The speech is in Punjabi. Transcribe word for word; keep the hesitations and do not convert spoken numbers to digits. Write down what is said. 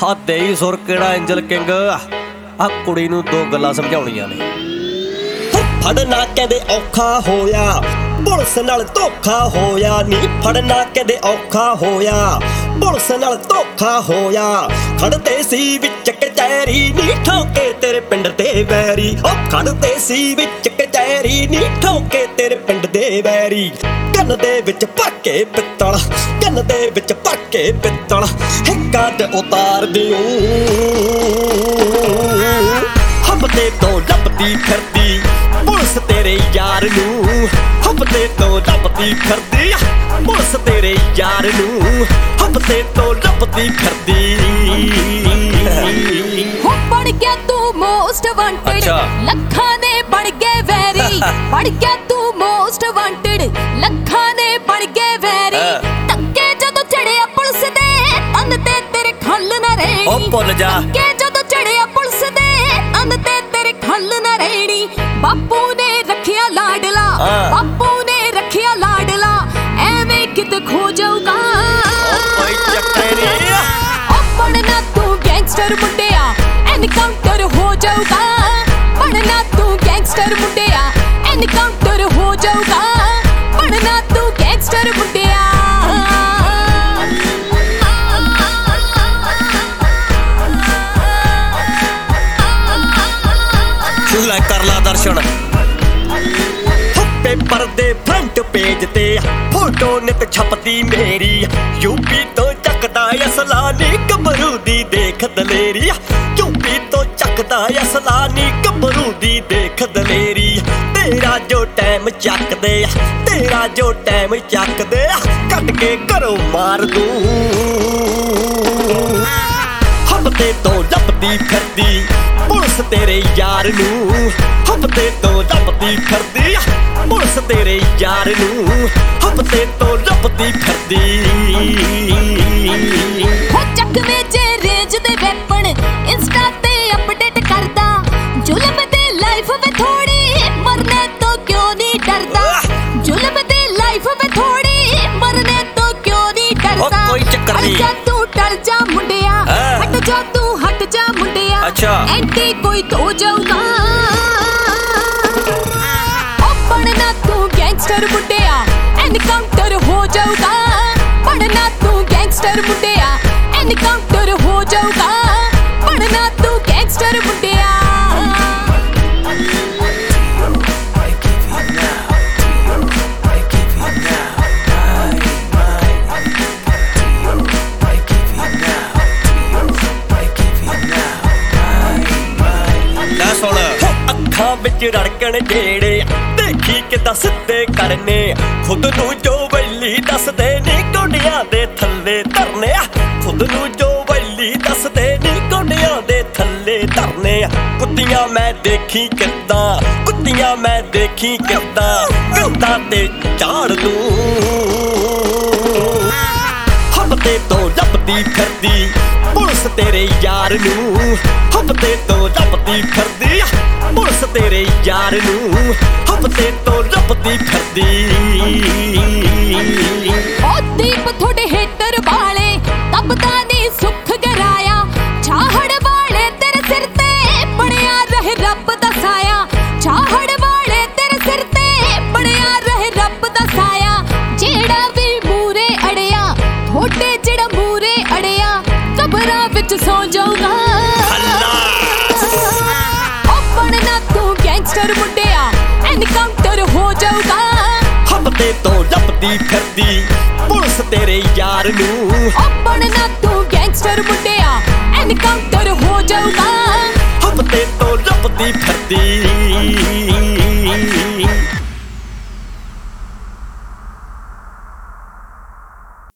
ਹੱਦੇ ਹੀ ਸੁਰ ਕਿਹੜਾ ਐਂਜਲ ਕਿੰਗ ਆ ਕੁੜੀ ਨੂੰ ਦੋ ਗੱਲਾਂ ਸਮਝਾਉਣੀਆਂ ਨੇ। ਫੜਨਾ ਕਹਿੰਦੇ ਔਖਾ ਹੋਇਆ ਪੁਲਿਸ ਨਾਲ ਧੋਖਾ ਹੋਇਆ ਨੀ, ਫੜਨਾ ਕਹਿੰਦੇ ਔਖਾ ਹੋਇਆ ਪੁਲਿਸ ਨਾਲ ਧੋਖਾ ਹੋਇਆ। ਖੜਦੇ ਸੀ ਵਿੱਚ ਕਚਹਿਰੀ ਨੀ ਠੋਕੇ ਤੇਰੇ ਪਿੰਡ ਦੇ ਵੈਰੀ, ਉਹ ਖੜਦੇ ਸੀ ਵਿੱਚ ਕਚਹਿਰੀ ਨੀ ਠੋਕੇ ਤੇਰੇ ਪਿੰਡ ਦੇ ਵੈਰੀ। ਕੰਨ ਦੇ ਵਿੱਚ ਭਰ ਕੇ ਪਿੱਤਲ, ਕੰਨ ਦੇ ਵਿੱਚ ਭਰ ਕੇ ਪਿੱਤਲ ਹਿੱਕਾਂ ਤੇ ਉਤਾਰ ਦਿਓ। ਹੱਬਦੇ ਤੋਂ ਲੱਭਦੀ ਫਿਰਦੀ ਪੁਲਿਸ ਤੇਰੇ ਯਾਰ ਨੂੰ, ਹੱਬਦੇ ਤੋਂ ਲੱਭਦੀ ਫਿਰਦੀ ਪੁਲਿਸ ਤੇਰੇ ਯਾਰ ਨੂੰ, ਹੱਬਦੇ ਤੋਂ ਲੱਭਦੀ ਫਿਰਦੀ। ਹੋ ਬਣ ਗਿਆ ਤੂੰ ਮੋਸਟ ਵਾਂਟਡ, ਲੱਖਾਂ ਦੇ ਬਣ ਗਏ ਵੈਰੀ। ਬਣ ਗਿਆ ਤੂੰ ਮੋਸਟ ਵਾਂਟਡ, ਲੱਖਾਂ ਦੇ ਬਣ ਗਏ ਵੈਰੀ। ਧੱਕੇ ਜਦੋਂ ਚੜਿਆ ਪੁਲਿਸ ਦੇ ਅੰਨ ਤੇ ਤੇਰੇ ਖੱਲ ਨਾ ਰਹਿਣੀ, ਉਹ ਭੁੱਲ ਜਾ। ਧੱਕੇ ਜਦੋਂ ਚੜਿਆ ਪੁਲਿਸ ਦੇ ਅੰਨ ਤੇ ਤੇਰੇ ਖੱਲ ਨਾ ਰਹਿਣੀ। ਬਾਪੂ ਨੇ ਰੱਖਿਆ ਲਾਡਲਾ, ਬਾਪੂ ਨੇ ਰੱਖਿਆ ਲਾਡਲਾ, ਐਵੇਂ ਕਿਤੇ ਖੋ ਜਾਊਗਾ। ਕੋਈ ਚੱਕਰ ਨਹੀਂ ਉਹ ਬਣਨਾ ਤੂੰ ਗੈਂਗਸਟਰ ਮੁੰਡਿਆ ਐਨਕਾਊਂਟਰ ਹੋ ਜਾਊਗਾ। ਬਣਨਾ ਤੂੰ ਗੈਂਗਸਟਰ ਮੁੰਡਿਆ ਐਨਕਾਊਂਟਰ ਹੋ ਜਾਊਗਾ। ਬਣਨਾ ਤੂੰ ਗੈਂਗਸਟਰ ਮੁੰਡਿਆ। ਲੈ ਕਰ ਲਾ ਦਰਸ਼ਨ। ਪੇਪਰ ਦੇ ਫਰੰਟ ਪੇਜ ਤੇ ਫੋਟੋ ਨਿਤ ਛਪਦੀ ਮੇਰੀ, ਯੂਪੀ ਤੋਂ ਚੱਕਦਾ ਅਸਲਾ ਨੀ ਗੱਭਰੂ ਦੀ ਦੇਖ ਦਲੇਰੀ। ਯੂਪੀ ਤੋਂ ਚੱਕਦਾ ਅਸਲਾ ਨੀ ਗੱਭਰੂ ਦੀ ਦੇਖ ਦਲੇਰੀ। ਤੇਰਾ ਜੋ ਟਾਈਮ ਚੱਕਦੇ, ਤੇਰਾ ਜੋ ਟਾਈਮ ਚੱਕਦੇ ਕੱਢ ਕੇ ਘਰੋਂ ਮਾਰ ਦੂੰ। ਹੱਬਦੇ ਤੋਂ ਲੱਭਦੀ ਫਿਰਦੀ ਪੁਲਿਸ ਤੇਰੇ ਯਾਰ ਨੂੰ, ਹੱਬਦੇ ਤੋਂ ਲੱਭਦੀ ਫਿਰਦੀ ਪੁਲਿਸ ਤੇਰੇ ਯਾਰ ਨੂੰ, ਹੱਬਦੇ ਤੋਂ ਲੱਭਦੀ ਫਿਰਦੀ। ਹੋ ਚੱਕਵੇਂ ਜੇ ਰੇਂਜ ਦੇ ਵੈਪਨ ਇੰਸਟਾ ਤੇ ਅਪਡੇਟ ਕਰਦਾ। ਜ਼ੁਲਮ ਦੀ ਲਾਈਫ ਵੇ ਥੋੜੀ ਮਰਨੇ ਤੋਂ ਕਿਉਂ ਨਹੀਂ ਡਰਦਾ। ਜ਼ੁਲਮ ਦੀ ਲਾਈਫ ਵੇ ਥੋੜੀ ਮਰਨੇ ਤੋਂ ਕਿਉਂ ਨਹੀਂ ਡਰਦਾ। ਕੋਈ ਚੱਕਰ ਨਹੀਂ, ਜਾ ਤੂੰ ਟਲ ਜਾ ਮੁੰਡਿਆ, ਹਟ ਜਾ ਤੂੰ ਹਟ ਜਾ ਮੁੰਡਿਆ। ਅੱਛਾ ਐਂਟੀ ਕੋਈ ਹੋ ਜਾਊਗਾ। ਉਹ ਬਣਨਾ ਤੂੰ ਗੈਂਗਸਟਰ ਮੁੰਡਿਆ ਐਨਕਾਊਂਟਰ ਹੋ ਜਾਊਗਾ। ਬਣਨਾ ਤੂੰ ਗੈਂਗਸਟਰ ਮੁੰਡਿਆ ਐਨਕਾਊਂਟਰ ਹੋ ਜਾਊਗਾ। ਬਣਨਾ ਤੂੰ ਗੈਂਗਸਟਰ ਮੁੰਡਿਆ। ਅੱਖਾਂ ਵਿੱਚ ਰੜਕਣ ਜਿਹੜੇ ਦੇਖੀ ਕਿਦਾਂ ਸਿੱਧੇ ਕਰਨੇ, ਖੁਦ ਨੂੰ ਜੋ ਵੈਲੀ ਦੱਸਦੇ ਨੀ ਗੋਡਿਆਂ ਦੇ ਥੱਲੇ ਧਰਨੇ। ਖੁਦ ਨੂੰ ਜੋ ਵੈਲੀ ਦੱਸਦੇ ਨੀ ਗੋਡਿਆਂ ਦੇ ਥੱਲੇ ਧਰਨੇ। ਕੁੱਤੀਆਂ ਮੈਂ ਦੇਖੀ ਕਿੱਦਾਂ, ਕੁੱਤੀਆਂ ਮੈਂ ਦੇਖੀ ਕਿੱਦਾਂ ਕੰਧਾਂ ਤੇ ਝਾੜ ਦੂੰ। ਹੱਬਦੇ ਤੋਂ ਲੱਭਦੀ ਫਿਰਦੀ ਪੁਲਿਸ ਤੇਰੇ ਯਾਰ ਨੂੰ, ਹੱਬਦੇ ਤੋਂ ਲੱਭਦੀ ਫਿਰਦੀ ਪੁਲਿਸ ਤੇਰੇ ਯਾਰ ਨੂੰ, ਹੱਬਦੇ ਤੋਂ ਲੱਭਦੀ ਫਿਰਦੀ। ਉਹ ਦੀਪ ਤੁਹਾਡੇ ਹੇਟਰ ਵਾਲੇ ਤਬਦਾ ਨੀ ਸੁੱਖ ਗਰਾਇਆ। ਛਾਹੜ ਵਾਲੇ ਤੇਰੇ ਸਿਰ ਤੇ ਬਣਿਆ ਰਹੇ ਰੱਬ ਦਾ ਸਾਇਆ। ਛਾਹੜ ਵਾਲੇ ਤੇਰੇ ਸਿਰ ਤੇ ਬਣਿਆ ਰਹੇ ਰੱਬ ਦਾ ਸਾਇਆ। ਜਿਹੜਾ ਵੀ ਮੂਰੇ ਅੜਿਆ ਤੁਹਾਡੇ ਜਿਹੜਾ ਮੂਰੇ ਅੜਿਆ ਕਬਰਾਂ ਵਿੱਚ ਸੌ ਜਾਊਗਾ। ਬਣਨਾ ਤੂੰ ਗੈਂਗਸਟਰ ਮੁੰਡਿਆ ਐਨਕਾਊਂਟਰ ਹੋ ਜਾਊਗਾ। ਹੱਬਦੇ ਤੋਂ ਲੱਭਦੀ ਫਿਰਦੀ ਪੁਲਿਸ ਤੇਰੇ ਯਾਰ ਨੂੰ, ਉਹ ਬਣਨਾ ਤੂੰ ਗੈਂਗਸਟਰ ਮੁੰਡਿਆ ਐਨਕਾਊਂਟਰ ਹੋ ਜਾਊਗਾ। ਹੱਬਦੇ ਤੋਂ ਲੱਭਦੀ ਫਿਰਦੀ।